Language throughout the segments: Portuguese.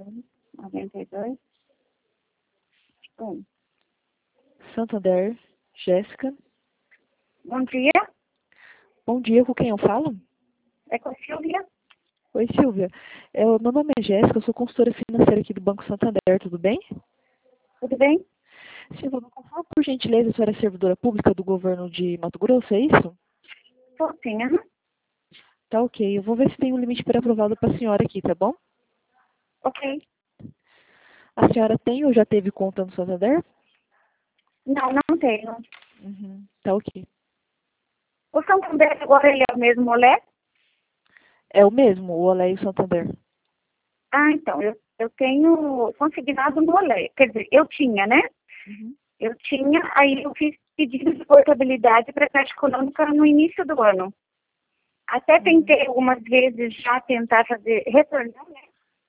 92. Santander, Jéssica. Bom dia, Bom dia, com quem eu falo? é com a Silvia. Oi, Silvia. Meu nome é Jéssica, eu sou consultora financeira aqui do Banco Santander, tudo bem? Tudo bem? Silvia, me confirma, por gentileza, a senhora é servidora pública do governo de Mato Grosso, é isso? Tô sim, aham. Tá ok, eu vou ver se tem um limite pré-aprovado para a senhora aqui, tá bom? Ok. A senhora tem ou já teve conta no Santander? Não, não tenho. Tá ok. O Santander agora ele é o mesmo Olé? É o mesmo, o Olé e o Santander. Ah, então, eu tenho consignado no Olé. Quer dizer, eu tinha, né? Eu tinha, aí eu fiz pedido de portabilidade para a Caixa Econômica no início do ano. Até tentei algumas vezes já tentar fazer, retornar, né?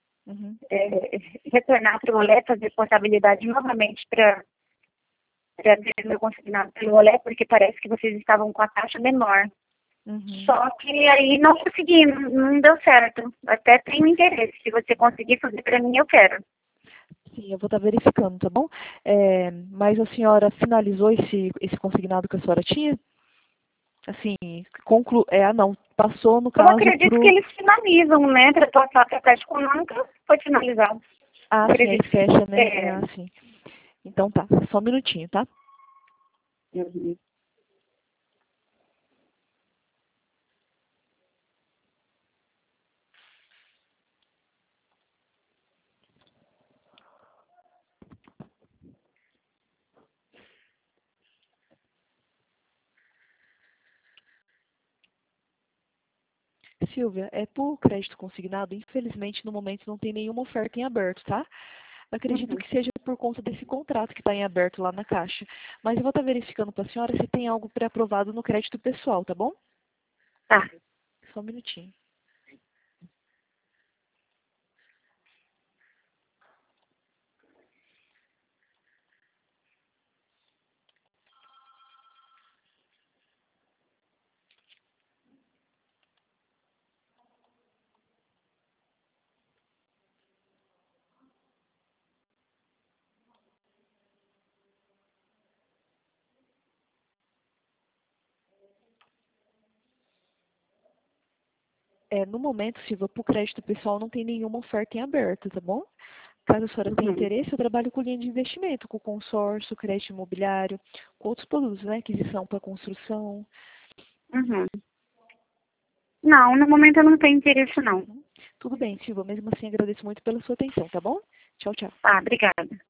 Retornar para o Olé, fazer portabilidade novamente para ter meu consignado pelo Olé, porque parece que vocês estavam com a taxa menor. Só que aí não consegui, não deu certo. Até tenho interesse. Se você conseguir fazer para mim, eu quero. Sim, eu vou estar verificando, tá bom? Mas a senhora finalizou esse consignado que a senhora tinha? Assim, não, passou no Eu caso acredito que eles finalizam, né? Para passar para a Caixa Econômica, foi finalizado. Ah, sim, aí Acredito que fecha, né? é. Sim. Então tá, só um minutinho, tá? Uhum. Silvia, por crédito consignado, infelizmente no momento não tem nenhuma oferta em aberto, tá? Acredito Uhum. que seja por conta desse contrato que está em aberto lá na Caixa. Mas eu vou estar verificando para a senhora se tem algo pré-aprovado no crédito pessoal, tá bom? Tá. Só um minutinho. No momento, Silvia, para o crédito pessoal não tem nenhuma oferta em aberto, tá bom? Caso a senhora tenha Uhum. interesse, eu trabalho com linha de investimento, com consórcio, crédito imobiliário, com outros produtos, né? Aquisição para construção. Uhum. Não, no momento eu não tenho interesse, não. Tudo bem, Silvia. Mesmo assim, agradeço muito pela sua atenção, tá bom? Tchau, tchau. Tá, obrigada.